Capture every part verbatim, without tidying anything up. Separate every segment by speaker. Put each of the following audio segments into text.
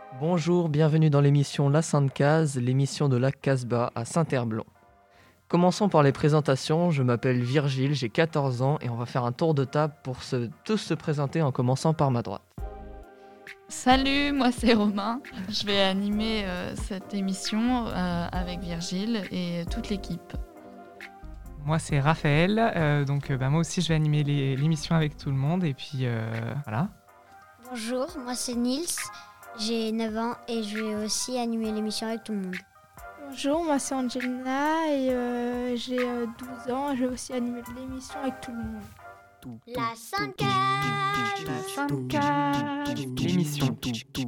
Speaker 1: Bonjour, bienvenue dans l'émission La Sainte Case, l'émission de la Casbah à Saint-Herblain. Commençons par les présentations. Je m'appelle Virgile, j'ai quatorze ans et on va faire un tour de table pour se, tous se présenter en commençant par ma droite.
Speaker 2: Salut, moi c'est Romain. Je vais animer euh, cette émission euh, avec Virgile et toute l'équipe.
Speaker 3: Moi c'est Raphaël, euh, donc euh, bah, moi aussi je vais animer les, l'émission avec tout le monde et puis euh, voilà.
Speaker 4: Bonjour, moi c'est Nils, j'ai neuf ans et je vais aussi animer l'émission avec tout le monde.
Speaker 5: Bonjour, moi c'est Angelina et euh, j'ai euh, douze ans et je vais aussi animer l'émission avec tout le monde.
Speaker 4: La Sainte Case,
Speaker 3: La Sainte Case, l'émission.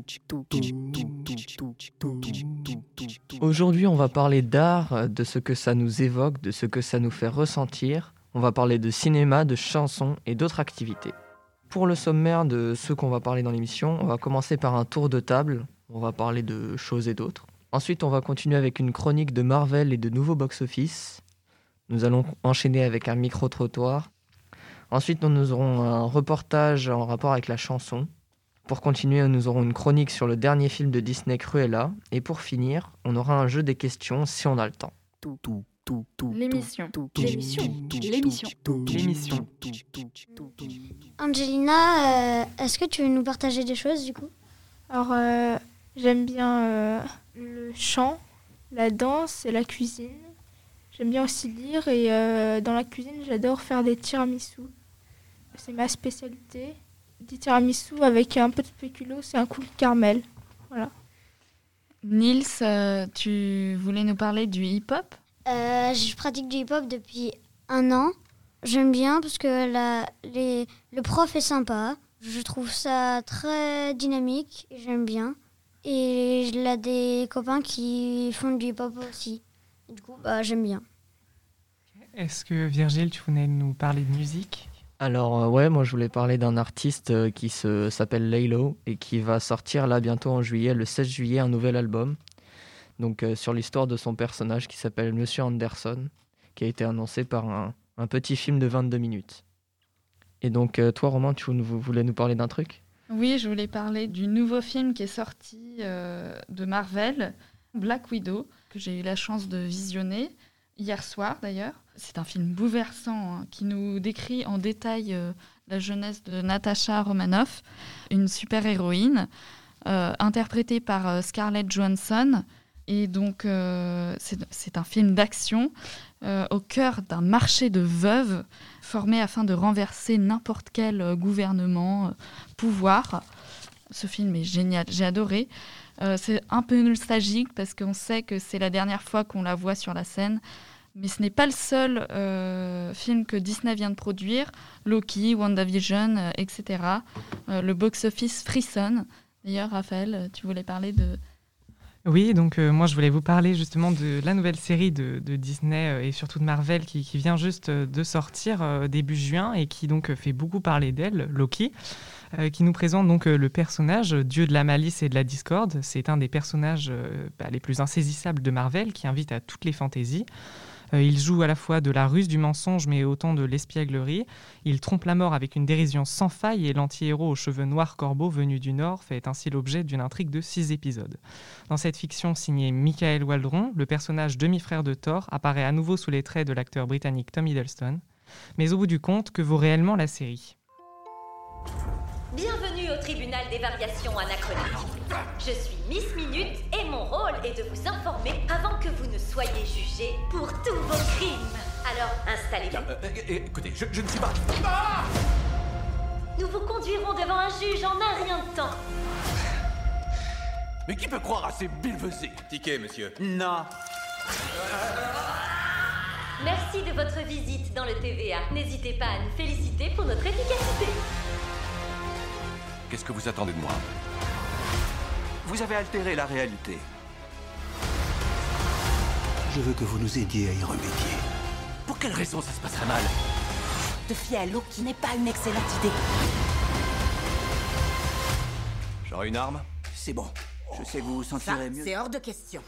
Speaker 1: Aujourd'hui, on va parler d'art, de ce que ça nous évoque, de ce que ça nous fait ressentir. On va parler de cinéma, de chansons et d'autres activités. Pour le sommaire de ce qu'on va parler dans l'émission, on va commencer par un tour de table. On va parler de choses et d'autres. Ensuite, on va continuer avec une chronique de Marvel et de nouveaux box-office. Nous allons enchaîner avec un micro-trottoir. Ensuite, nous aurons un reportage en rapport avec la chanson. Pour continuer, nous aurons une chronique sur le dernier film de Disney, Cruella. Et pour finir, on aura un jeu des questions si on a le temps.
Speaker 2: L'émission.
Speaker 6: L'émission. L'émission.
Speaker 3: L'émission.
Speaker 4: Angelina, euh, est-ce que tu veux nous partager des choses du coup ?
Speaker 5: Alors, euh, j'aime bien euh, le chant, la danse et la cuisine. J'aime bien aussi lire et euh, dans la cuisine, j'adore faire des tiramisu. C'est ma spécialité. Des tiramisu avec un peu de spéculoos et un coup de caramel. Voilà.
Speaker 2: Nils, euh, tu voulais nous parler du hip-hop ?
Speaker 4: euh, Je pratique du hip-hop depuis un an. J'aime bien parce que la, les, le prof est sympa. Je trouve ça très dynamique et j'aime bien. Et il a des copains qui font du hip-hop aussi. Et du coup, bah, j'aime bien.
Speaker 3: Est-ce que Virgile, tu voulais nous parler de musique ?
Speaker 1: Alors euh, ouais, moi je voulais parler d'un artiste euh, qui se, s'appelle Laylo et qui va sortir là bientôt en juillet, le seize juillet, un nouvel album. Donc euh, sur l'histoire de son personnage qui s'appelle Monsieur Anderson, qui a été annoncé par un, un petit film de vingt-deux minutes. Et donc euh, toi Romain, tu vous voulais nous parler d'un truc ?
Speaker 2: Oui, je voulais parler du nouveau film qui est sorti euh, de Marvel, Black Widow, que j'ai eu la chance de visionner hier soir d'ailleurs. C'est un film bouleversant hein, qui nous décrit en détail euh, la jeunesse de Natasha Romanoff, une super-héroïne euh, interprétée par euh, Scarlett Johansson. Et donc, euh, c'est, c'est un film d'action euh, au cœur d'un marché de veuves formé afin de renverser n'importe quel euh, gouvernement, euh, pouvoir. Ce film est génial, j'ai adoré. Euh, c'est un peu nostalgique parce qu'on sait que c'est la dernière fois qu'on la voit sur la scène. Mais ce n'est pas le seul euh, film que Disney vient de produire. Loki, WandaVision, euh, et cetera. Euh, le box-office frissonne. D'ailleurs, Raphaël, tu voulais parler de...
Speaker 3: Oui, donc euh, moi je voulais vous parler justement de la nouvelle série de, de Disney euh, et surtout de Marvel qui, qui vient juste euh, de sortir euh, début juin et qui donc euh, fait beaucoup parler d'elle, Loki, euh, qui nous présente donc euh, le personnage Dieu de la malice et de la discorde. C'est un des personnages euh, bah, les plus insaisissables de Marvel qui invite à toutes les fantaisies. Euh, il joue à la fois de la ruse, du mensonge, mais autant de l'espièglerie. Il trompe la mort avec une dérision sans faille et l'anti-héros aux cheveux noirs corbeaux venu du Nord fait ainsi l'objet d'une intrigue de six épisodes. Dans cette fiction signée Michael Waldron, le personnage demi-frère de Thor apparaît à nouveau sous les traits de l'acteur britannique Tom Hiddleston. Mais au bout du compte, que vaut réellement la série ?
Speaker 6: Bienvenue au tribunal des variations anachroniques. Je suis Miss Minute et mon rôle est de vous informer avant que vous ne soyez jugés pour tous vos crimes. Alors, installez-vous.
Speaker 7: Euh, euh, écoutez, je, je ne suis pas... Ah !
Speaker 6: Nous vous conduirons devant un juge en un rien de temps.
Speaker 7: Mais qui peut croire à ces billevesées ?
Speaker 8: Ticket, monsieur.
Speaker 7: Non.
Speaker 6: Merci de votre visite dans le T V A. N'hésitez pas à nous féliciter pour notre efficacité.
Speaker 7: Qu'est-ce que vous attendez de moi ?
Speaker 9: Vous avez altéré la réalité. Je veux que vous nous aidiez à y remédier.
Speaker 7: Pour quelle raison ça se passerait mal ?
Speaker 6: Te fier à l'eau qui n'est pas une excellente idée.
Speaker 8: J'aurai une arme ?
Speaker 9: C'est bon. Je sais que vous vous sentirez mieux.
Speaker 6: C'est hors de question.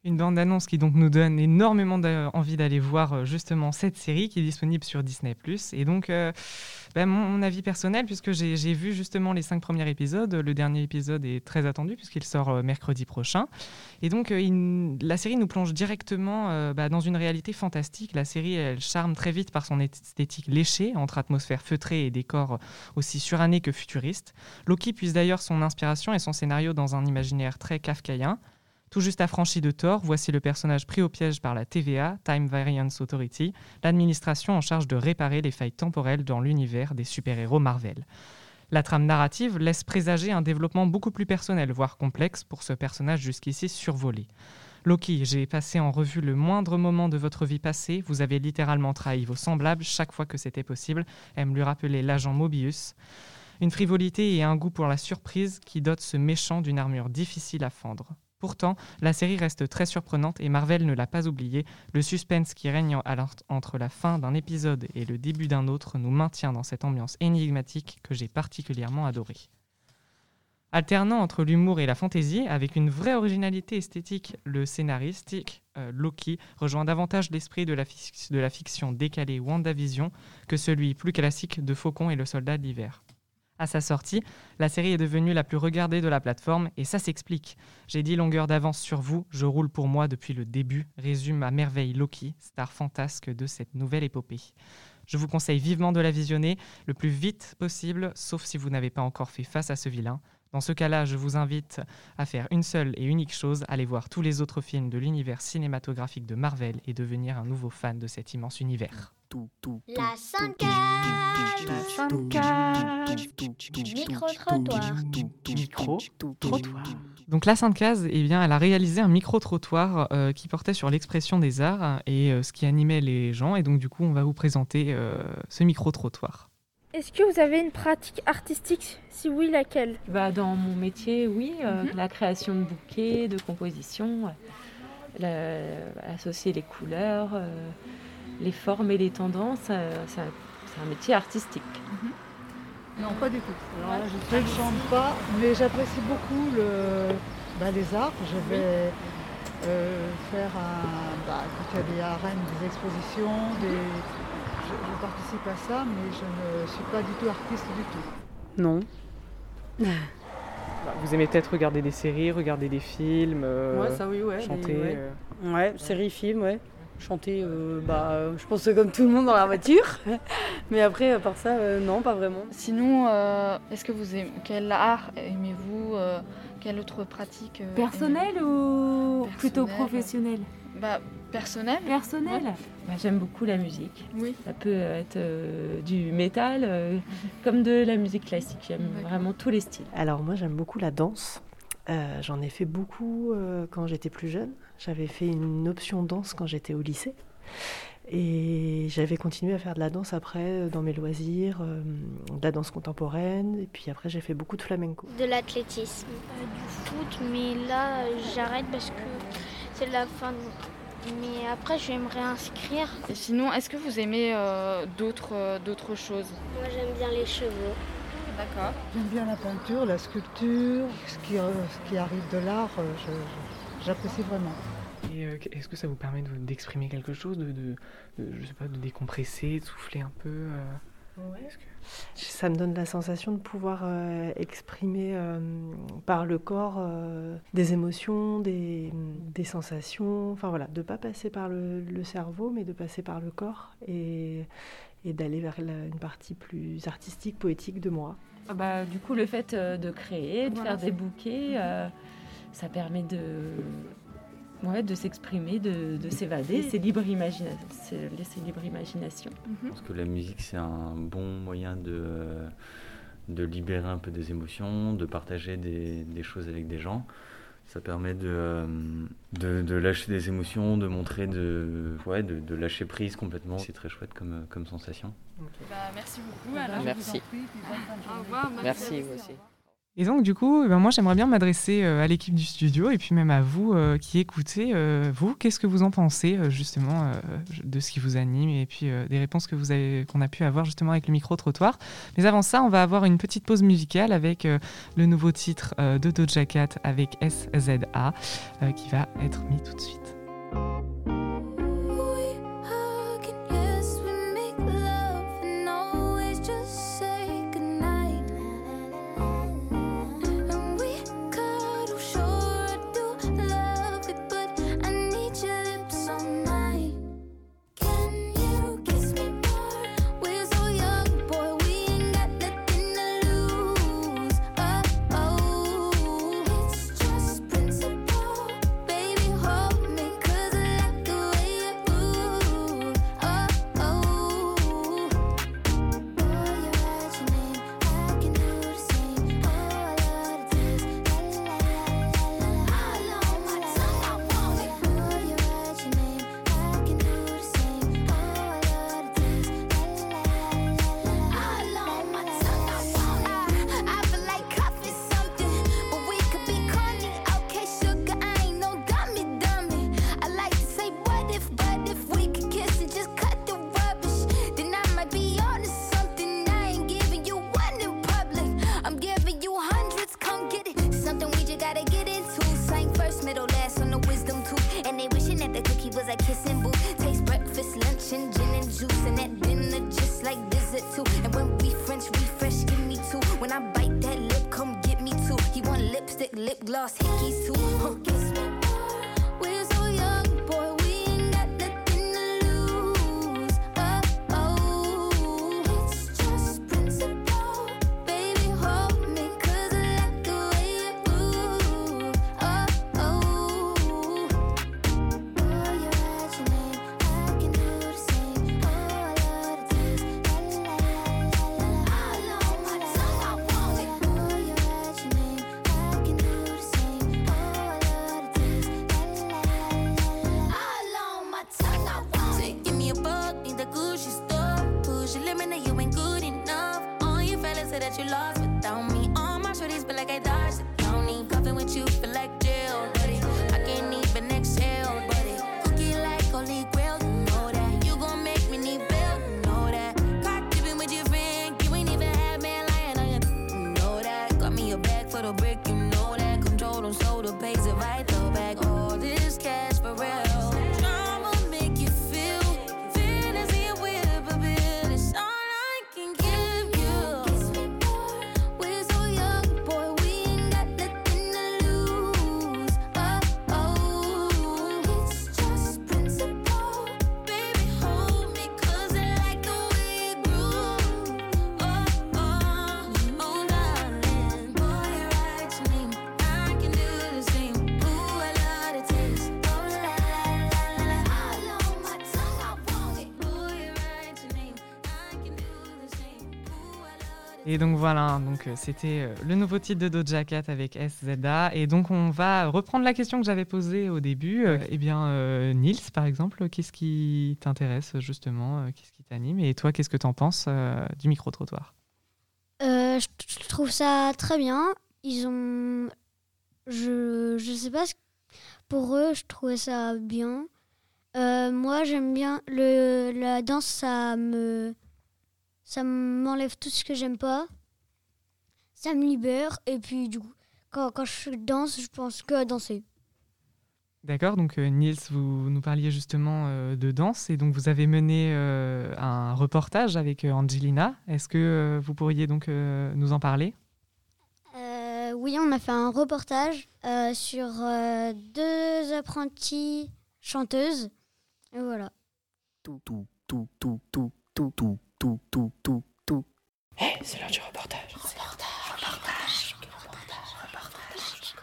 Speaker 3: Une bande-annonce qui donc nous donne énormément envie d'aller voir justement cette série qui est disponible sur Disney plus. Et donc, euh, bah, mon, mon avis personnel, puisque j'ai, j'ai vu justement les cinq premiers épisodes, le dernier épisode est très attendu puisqu'il sort euh, mercredi prochain. Et donc, euh, il, la série nous plonge directement euh, bah, dans une réalité fantastique. La série, elle charme très vite par son esthétique léchée, entre atmosphère feutrée et décors aussi surannés que futuristes. Loki puise d'ailleurs son inspiration et son scénario dans un imaginaire très kafkaïen. Tout juste affranchi de Thor, voici le personnage pris au piège par la T V A, Time Variance Authority, l'administration en charge de réparer les failles temporelles dans l'univers des super-héros Marvel. La trame narrative laisse présager un développement beaucoup plus personnel, voire complexe, pour ce personnage jusqu'ici survolé. Loki, j'ai passé en revue le moindre moment de votre vie passée, vous avez littéralement trahi vos semblables chaque fois que c'était possible, aime lui rappeler l'agent Mobius. Une frivolité et un goût pour la surprise qui dotent ce méchant d'une armure difficile à fendre. Pourtant, la série reste très surprenante et Marvel ne l'a pas oublié. Le suspense qui règne entre la fin d'un épisode et le début d'un autre nous maintient dans cette ambiance énigmatique que j'ai particulièrement adorée. Alternant entre l'humour et la fantaisie, avec une vraie originalité esthétique, le scénariste euh, Loki rejoint davantage l'esprit de la, fi- de la fiction décalée WandaVision que celui plus classique de Faucon et le soldat de l'hiver. À sa sortie, la série est devenue la plus regardée de la plateforme et ça s'explique. J'ai dix longueurs d'avance sur vous, je roule pour moi depuis le début, résume à merveille Loki, star fantasque de cette nouvelle épopée. Je vous conseille vivement de la visionner le plus vite possible, sauf si vous n'avez pas encore fait face à ce vilain. Dans ce cas-là, je vous invite à faire une seule et unique chose, aller voir tous les autres films de l'univers cinématographique de Marvel et devenir un nouveau fan de cet immense univers.
Speaker 4: La Soundcage.
Speaker 3: La Soundcage.
Speaker 4: Micro-trottoir.
Speaker 3: Micro-trottoir. Donc la Sainte-Case, eh bien, elle a réalisé un micro-trottoir euh, qui portait sur l'expression des arts et euh, ce qui animait les gens. Et donc du coup, on va vous présenter euh, ce micro-trottoir.
Speaker 5: Est-ce que vous avez une pratique artistique? Si oui, laquelle?
Speaker 10: Bah, dans mon métier, oui. Euh, mm-hmm. La création de bouquets, de compositions, la, associer les couleurs, euh, les formes et les tendances, euh, c'est, un, c'est un métier artistique.
Speaker 11: Mm-hmm. Non, pas du tout. Alors là, je ne chante pas, mais j'apprécie beaucoup le, bah, les arts. Je vais euh, faire un, bah, quand il y a des arènes, des expositions, des... Je, je participe à ça, mais je ne suis pas du tout artiste du tout.
Speaker 12: Non.
Speaker 3: Vous aimez peut-être regarder des séries, regarder des films, euh,
Speaker 12: ouais, ça oui, ouais,
Speaker 3: chanter
Speaker 12: les, ouais.
Speaker 3: Euh...
Speaker 12: ouais, séries, films, ouais. Chanter, euh, bah, je pense que comme tout le monde dans la voiture. Mais après, à part ça, euh, non, pas vraiment.
Speaker 2: Sinon, euh, est-ce que vous aimez, quel art aimez-vous euh, quelle autre pratique euh,
Speaker 10: Personnelle ou personnelle, plutôt professionnelle?
Speaker 2: Bah, personnel.
Speaker 10: Personnel. Ouais. Bah, j'aime beaucoup la musique.
Speaker 2: Oui.
Speaker 10: Ça peut être euh, du métal, euh, comme de la musique classique. J'aime D'accord. vraiment tous les styles.
Speaker 13: Alors moi, j'aime beaucoup la danse. Euh, j'en ai fait beaucoup euh, quand j'étais plus jeune. J'avais fait une option danse quand j'étais au lycée. Et j'avais continué à faire de la danse après, dans mes loisirs, euh, de la danse contemporaine. Et puis après, j'ai fait beaucoup de flamenco.
Speaker 4: De l'athlétisme. Euh, du foot, mais là, j'arrête parce que c'est la fin de... Mais après, je vais me réinscrire.
Speaker 2: Et sinon, est-ce que vous aimez euh, d'autres, euh, d'autres choses?
Speaker 4: Moi, j'aime bien les cheveux.
Speaker 2: D'accord.
Speaker 11: J'aime bien la peinture, la sculpture, ce qui, euh, ce qui arrive de l'art, euh, je, je, j'apprécie vraiment.
Speaker 3: Et euh, est-ce que ça vous permet de, d'exprimer quelque chose, de, de, de, je sais pas, de décompresser, de souffler un peu euh...
Speaker 13: Ouais. Que... Ça me donne la sensation de pouvoir euh, exprimer euh, par le corps euh, des émotions, des, des sensations, enfin voilà, de ne pas passer par le, le cerveau, mais de passer par le corps et, et d'aller vers la, une partie plus artistique, poétique de moi.
Speaker 10: Ah bah, du coup, le fait euh, de créer, de voilà. faire des bouquets, euh, ça permet de... Ouais, de s'exprimer, de, de s'évader, c'est libre imagina- c'est laisser libre imagination.
Speaker 14: Mm-hmm. Parce que la musique, c'est un bon moyen de, de libérer un peu des émotions, de partager des, des choses avec des gens. Ça permet de, de, de lâcher des émotions, de montrer, de, ouais, de, de lâcher prise complètement. C'est très chouette comme, comme sensation.
Speaker 2: Okay. Bah, merci beaucoup. Alors.
Speaker 1: Merci.
Speaker 2: Au revoir.
Speaker 1: Merci, vous aussi.
Speaker 3: Et donc, du coup, ben moi, j'aimerais bien m'adresser euh, à l'équipe du studio et puis même à vous euh, qui écoutez. Euh, vous, qu'est-ce que vous en pensez, euh, justement, euh, de ce qui vous anime et puis euh, des réponses que vous avez, qu'on a pu avoir justement avec le micro-trottoir. Mais avant ça, on va avoir une petite pause musicale avec euh, le nouveau titre euh, de Doja Cat avec S Z A euh, qui va être mis tout de suite. Et donc voilà, donc c'était le nouveau titre de Doja Cat avec S Z A. Et donc on va reprendre la question que j'avais posée au début. Ouais. Eh bien, euh, Nils, par exemple, qu'est-ce qui t'intéresse justement? Qu'est-ce qui t'anime? Et toi, qu'est-ce que t'en penses euh, du micro-trottoir?
Speaker 4: euh, je, je trouve ça très bien. Ils ont... Je, je sais pas, pour eux, je trouvais ça bien. Euh, moi, j'aime bien le, la danse, ça me... Ça m'enlève tout ce que j'aime pas. Ça me libère. Et puis, du coup, quand, quand je danse, je pense que à danser.
Speaker 3: D'accord. Donc, euh, Nils, vous nous parliez justement euh, de danse. Et donc, vous avez mené euh, un reportage avec euh, Angelina. Est-ce que euh, vous pourriez donc euh, nous en parler?
Speaker 4: euh, Oui, on a fait un reportage euh, sur euh, deux apprenties chanteuses. Et voilà.
Speaker 15: Tout, tout, tout, tout, tout, tout, tout. Tout, tout, tout, tout. Hé, hey, c'est l'heure du reportage. Reportage, reportage, reportage, reportage.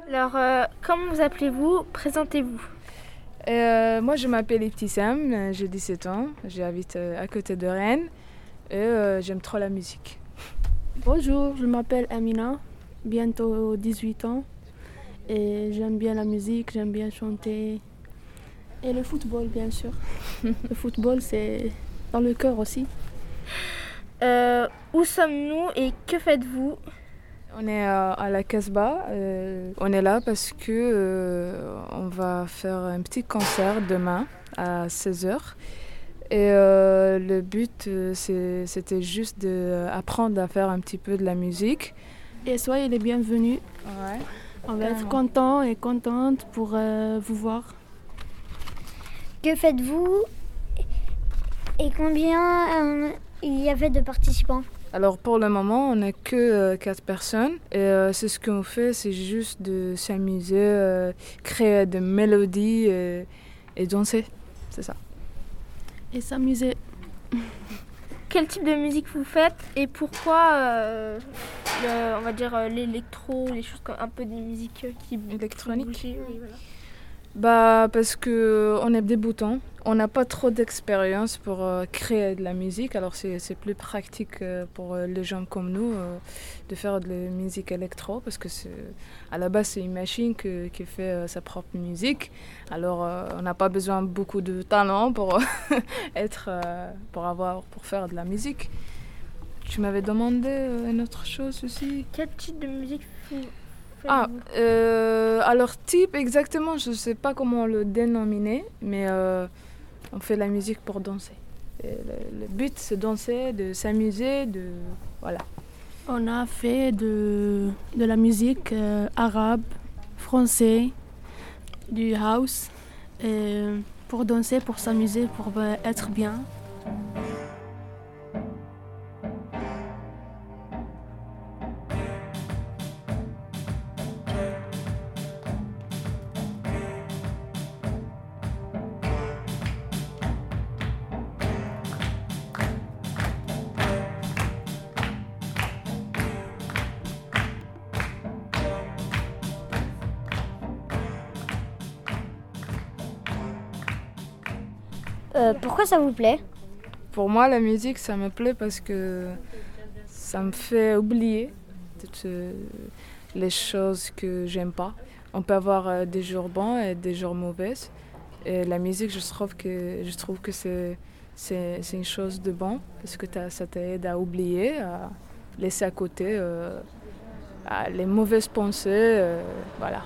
Speaker 5: Alors, euh, comment vous appelez-vous? Présentez-vous.
Speaker 16: Euh, moi, je m'appelle Ibtissam, j'ai dix-sept ans, j'habite à côté de Rennes et euh, j'aime trop la musique.
Speaker 17: Bonjour, je m'appelle Amina, bientôt dix-huit ans et j'aime bien la musique, j'aime bien chanter et le football bien sûr. Le football c'est dans le cœur aussi.
Speaker 5: Euh, où sommes-nous et que faites-vous?
Speaker 16: On est à, à la Casbah, euh, on est là parce que euh, on va faire un petit concert demain à seize heures. Et euh, le but, euh, c'est, c'était juste d'apprendre à faire un petit peu de la musique.
Speaker 17: Et soyez les bienvenus.
Speaker 16: Ouais.
Speaker 17: On va être contents et contentes pour euh, vous voir.
Speaker 4: Que faites-vous et combien euh, il y avait de participants?
Speaker 16: Alors pour le moment, on n'a que euh, quatre personnes et euh, c'est ce qu'on fait, c'est juste de s'amuser, euh, créer des mélodies et, et danser, c'est ça.
Speaker 17: Et s'amuser.
Speaker 5: Quel type de musique vous faites et pourquoi, euh, le, on va dire, l'électro, les choses comme un peu des musiques qui
Speaker 16: électroniques.
Speaker 5: Oui, voilà.
Speaker 16: Bah parce que on est débutants, on n'a pas trop d'expérience pour euh, créer de la musique, alors c'est, c'est plus pratique euh, pour euh, les gens comme nous euh, de faire de la musique électro parce que c'est, à la base c'est une machine que, qui fait euh, sa propre musique, alors euh, on n'a pas besoin beaucoup de talent pour être, euh, pour avoir, pour faire de la musique. Tu m'avais demandé euh, une autre chose aussi.
Speaker 5: Quel type de musique vous
Speaker 16: Ah, euh, alors type exactement, je ne sais pas comment le dénominer, mais euh, on fait la musique pour danser. Et le, le but c'est danser, de s'amuser, de voilà.
Speaker 17: On a fait de, de la musique euh, arabe, français, du house, et pour danser, pour s'amuser, pour euh, être bien.
Speaker 4: Euh, pourquoi ça vous plaît?
Speaker 16: Pour moi, la musique, ça me plaît parce que ça me fait oublier toutes euh, les choses que j'aime pas. On peut avoir euh, des jours bons et des jours mauvais. Et la musique, je trouve que, je trouve que c'est, c'est, c'est une chose de bon parce que ça t'aide à oublier, à laisser à côté euh, à les mauvaises pensées. Euh, voilà.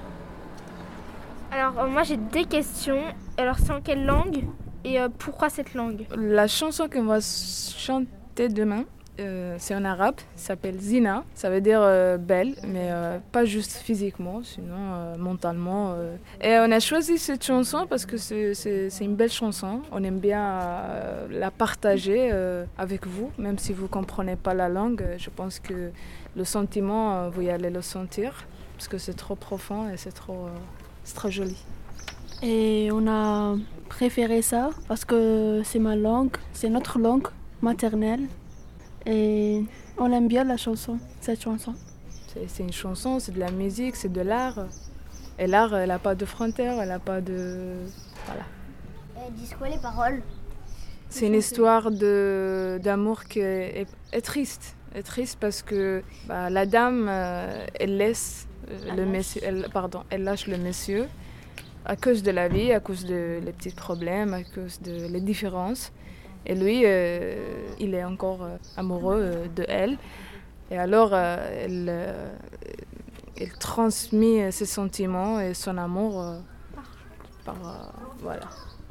Speaker 5: Alors, euh, moi j'ai des questions. Alors, c'est en quelle langue? Et euh, pourquoi cette langue?
Speaker 16: La chanson qu'on va chanter demain, euh, c'est en arabe, ça s'appelle Zina, ça veut dire euh, belle, mais euh, pas juste physiquement, sinon euh, mentalement. Euh. Et on a choisi cette chanson parce que c'est, c'est, c'est une belle chanson, on aime bien euh, la partager euh, avec vous, même si vous ne comprenez pas la langue, je pense que le sentiment, euh, vous y allez le sentir, parce que c'est trop profond et c'est trop, euh, c'est trop joli.
Speaker 17: Et on a préféré ça parce que c'est ma langue, c'est notre langue maternelle. Et on aime bien la chanson, cette chanson.
Speaker 16: C'est, c'est une chanson, c'est de la musique, c'est de l'art. Et l'art, elle n'a pas de frontières, elle n'a pas de... Voilà.
Speaker 4: Elles disent quoi les paroles?
Speaker 16: C'est une histoire de, d'amour qui est, est, est triste. Est triste parce que bah, la dame, euh, elle laisse euh, le monsieur, elle, pardon, elle lâche le monsieur. À cause de la vie, à cause des de petits problèmes, à cause des de différences. Et lui, euh, il est encore euh, amoureux euh, de elle. Et alors, euh, elle, euh, elle transmet ses sentiments et son amour euh, par... Euh, voilà.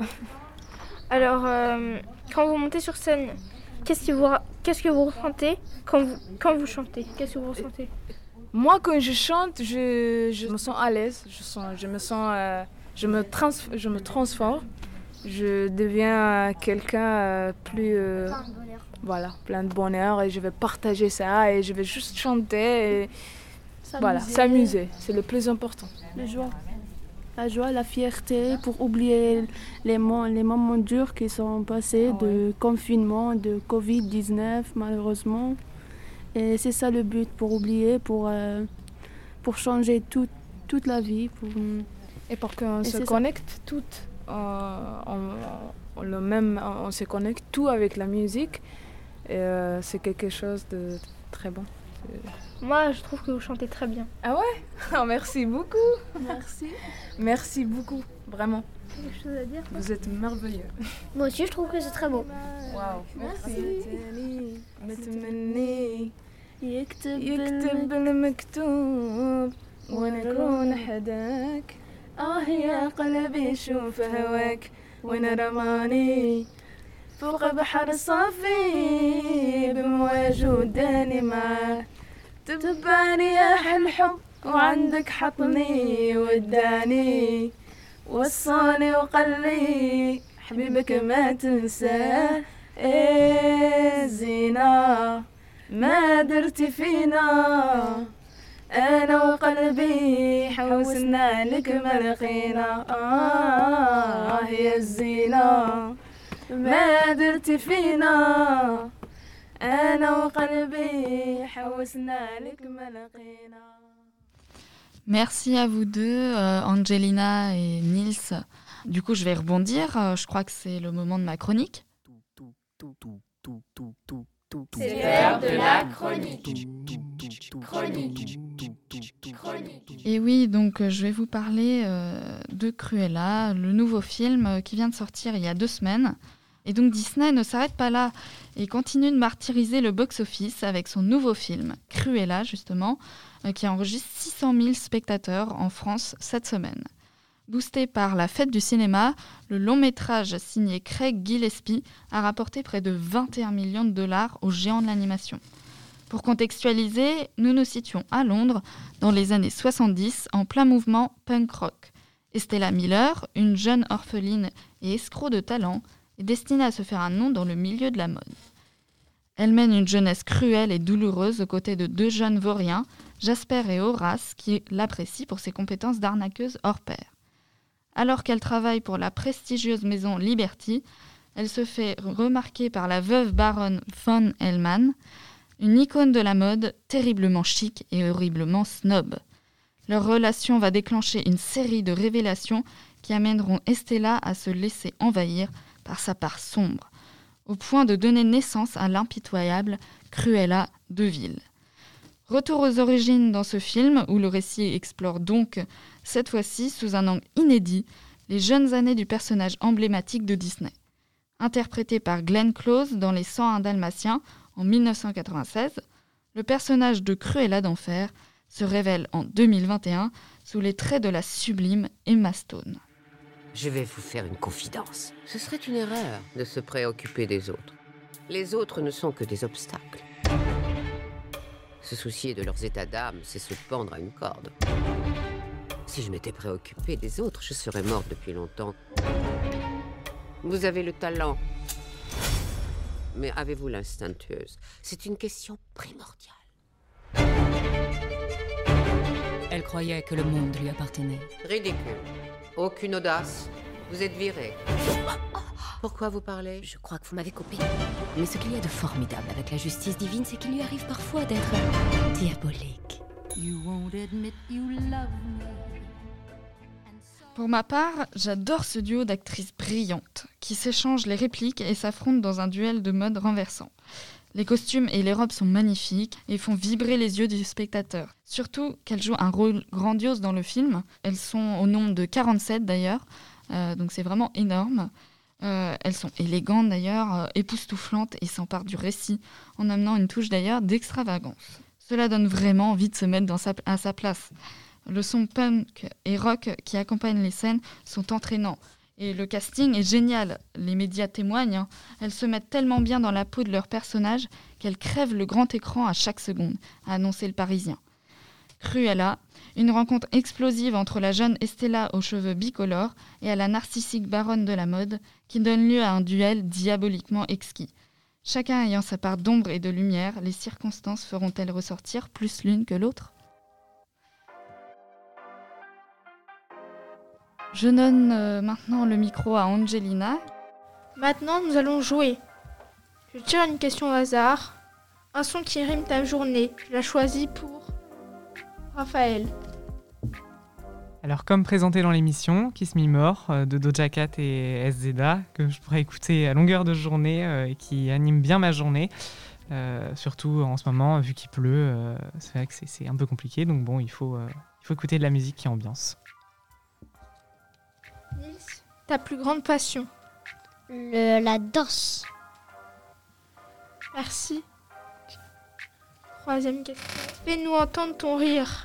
Speaker 5: Alors, euh, quand vous montez sur scène, qu'est-ce que vous, qu'est-ce que vous ressentez quand vous, quand vous chantez? Qu'est-ce que vous ressentez?
Speaker 16: Moi, quand je chante, je, je me sens à l'aise. Je, sens, je me sens... Euh, Je me, trans- je me transforme, je deviens quelqu'un plus... Euh, plein de bonheur. Voilà, plein de bonheur et je vais partager ça et je vais juste chanter et s'amuser. Voilà, s'amuser, c'est le plus important.
Speaker 17: La joie, la joie, la fierté pour oublier les, mo- les moments durs qui sont passés, ah ouais. de confinement, de covid dix-neuf malheureusement. Et c'est ça le but, pour oublier, pour, euh, pour changer tout. toute la vie. Pour...
Speaker 16: Et pour qu'on
Speaker 17: Et
Speaker 16: se
Speaker 17: c'est
Speaker 16: connecte ça. toutes, euh, on, on, le même, on se connecte tout avec la musique. Et euh, c'est quelque chose de très bon. C'est...
Speaker 5: Moi, je trouve que vous chantez très bien.
Speaker 16: Ah ouais? Oh, merci beaucoup.
Speaker 17: Merci.
Speaker 16: Merci beaucoup, vraiment.
Speaker 5: Quelque chose à dire?
Speaker 16: Vous êtes merveilleux.
Speaker 4: Moi aussi, je trouve que c'est très beau.
Speaker 16: Waouh, merci.
Speaker 17: يكتب
Speaker 16: يكتب المكتوب ونكون حداك آه يا قلبي شوف هواك وين رماني فوق بحر صافي بمواج وداني معاه تباني يا حل الحب وعندك حطني وداني وصاني وقال لي حبيبك ما تنساه إيه زينة ما درتي فينا أنا وقلبي حوسنا لك ما لقينا آه يا الزينة ما درتي فينا أنا وقلبي حوسنا لك ما لقينا.
Speaker 2: Merci à vous deux, euh, Angelina et Nils. Du coup, je vais rebondir. Euh, je crois que c'est le moment de ma chronique.
Speaker 18: C'est l'heure de la chronique. Chronique. Chronique.
Speaker 2: Et oui, donc euh, je vais vous parler euh, de Cruella, le nouveau film euh, qui vient de sortir il y a deux semaines. Et donc Disney ne s'arrête pas là et continue de martyriser le box-office avec son nouveau film, Cruella justement, euh, qui enregistre six cent mille spectateurs en France cette semaine. Boosté par la fête du cinéma, le long-métrage signé Craig Gillespie a rapporté près de vingt et un millions de dollars aux géants de l'animation. Pour contextualiser, nous nous situons à Londres dans les années soixante-dix en plein mouvement punk rock. Estella Miller, une jeune orpheline et escroc de talent, est destinée à se faire un nom dans le milieu de la mode. Elle mène une jeunesse cruelle et douloureuse aux côtés de deux jeunes vauriens, Jasper et Horace, qui l'apprécient pour ses compétences d'arnaqueuse hors pair. Alors qu'elle travaille pour la prestigieuse maison Liberty, elle se fait remarquer par la veuve baronne von Hellman, une icône de la mode terriblement chic et horriblement snob. Leur relation va déclencher une série de révélations qui amèneront Estella à se laisser envahir par sa part sombre, au point de donner naissance à l'impitoyable Cruella de Vil. Retour aux origines dans ce film, où le récit explore donc, cette fois-ci sous un angle inédit, les jeunes années du personnage emblématique de Disney. Interprété par Glenn Close dans Les cent un Dalmatiens en dix-neuf cent quatre-vingt-seize, le personnage de Cruella d'Enfer se révèle en deux mille vingt et un sous les traits de la sublime Emma Stone.
Speaker 19: Je vais vous faire une confidence. Ce serait une erreur de se préoccuper des autres. Les autres ne sont que des obstacles. Se soucier de leurs états d'âme, c'est se pendre à une corde. Si je m'étais préoccupée des autres, je serais morte depuis longtemps. Vous avez le talent. Mais avez-vous l'instinct tueuse? C'est une question primordiale.
Speaker 20: Elle croyait que le monde lui appartenait.
Speaker 19: Ridicule. Aucune audace. Vous êtes viré. Pourquoi vous parlez?
Speaker 20: Je crois que vous m'avez coupé. Mais ce qu'il y a de formidable avec la justice divine, c'est qu'il lui arrive parfois d'être diabolique. You won't admit you love me.
Speaker 2: Pour ma part, j'adore ce duo d'actrices brillantes qui s'échangent les répliques et s'affrontent dans un duel de mode renversant. Les costumes et les robes sont magnifiques et font vibrer les yeux du spectateur. Surtout qu'elles jouent un rôle grandiose dans le film. Elles sont au nombre de quarante-sept d'ailleurs, euh, donc c'est vraiment énorme. Euh, elles sont élégantes d'ailleurs, euh, époustouflantes et s'emparent du récit en amenant une touche d'ailleurs d'extravagance. Cela donne vraiment envie de se mettre dans sa, à sa place. Le son punk et rock qui accompagnent les scènes sont entraînants. Et le casting est génial. Les médias témoignent. Hein. Elles se mettent tellement bien dans la peau de leurs personnages qu'elles crèvent le grand écran à chaque seconde, a annoncé le Parisien. Cruella, une rencontre explosive entre la jeune Estella aux cheveux bicolores et à la narcissique baronne de la mode qui donne lieu à un duel diaboliquement exquis. Chacun ayant sa part d'ombre et de lumière, les circonstances feront-elles ressortir plus l'une que l'autre ? Je donne euh, maintenant le micro à Angelina.
Speaker 5: Maintenant, nous allons jouer. Je tire une question au hasard. Un son qui rime ta journée. Je l'ai choisi pour Raphaël.
Speaker 3: Alors, comme présenté dans l'émission, Kiss Me More euh, de Doja Cat et S Z A, que je pourrais écouter à longueur de journée euh, et qui anime bien ma journée. Euh, surtout en ce moment, vu qu'il pleut, euh, c'est vrai que c'est, c'est un peu compliqué. Donc bon, il faut, euh, il faut écouter de la musique qui ambiance.
Speaker 5: Nils, ta plus grande passion?
Speaker 4: Le, la danse.
Speaker 5: Merci. Troisième question. Fais-nous entendre ton rire.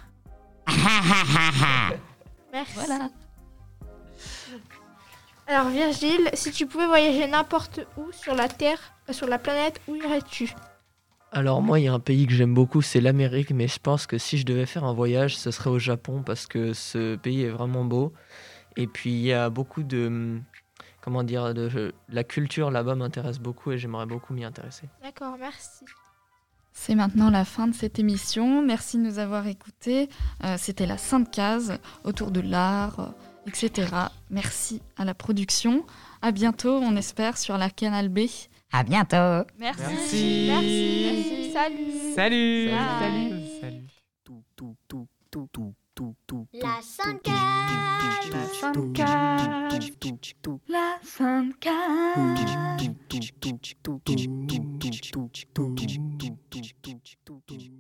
Speaker 5: Merci.
Speaker 2: Voilà.
Speaker 5: Alors Virgile, si tu pouvais voyager n'importe où sur la Terre, euh, sur la planète, où irais-tu?
Speaker 1: Alors moi, il y a un pays que j'aime beaucoup, c'est l'Amérique, mais je pense que si je devais faire un voyage, ce serait au Japon, parce que ce pays est vraiment beau. Et puis il y a beaucoup de... Comment dire, de, la culture là-bas m'intéresse beaucoup et j'aimerais beaucoup m'y intéresser.
Speaker 5: D'accord, merci.
Speaker 2: C'est maintenant la fin de cette émission. Merci de nous avoir écoutés. Euh, c'était la Sainte Case autour de l'art, euh, et cetera. Merci à la production. À bientôt, on espère, sur la Canal B.
Speaker 20: À bientôt.
Speaker 2: Merci.
Speaker 5: Merci. Merci. Salut.
Speaker 3: Salut.
Speaker 2: Salut.
Speaker 3: Salut.
Speaker 4: La Sainte Case.
Speaker 2: La Sainte Case. La Sainte Case.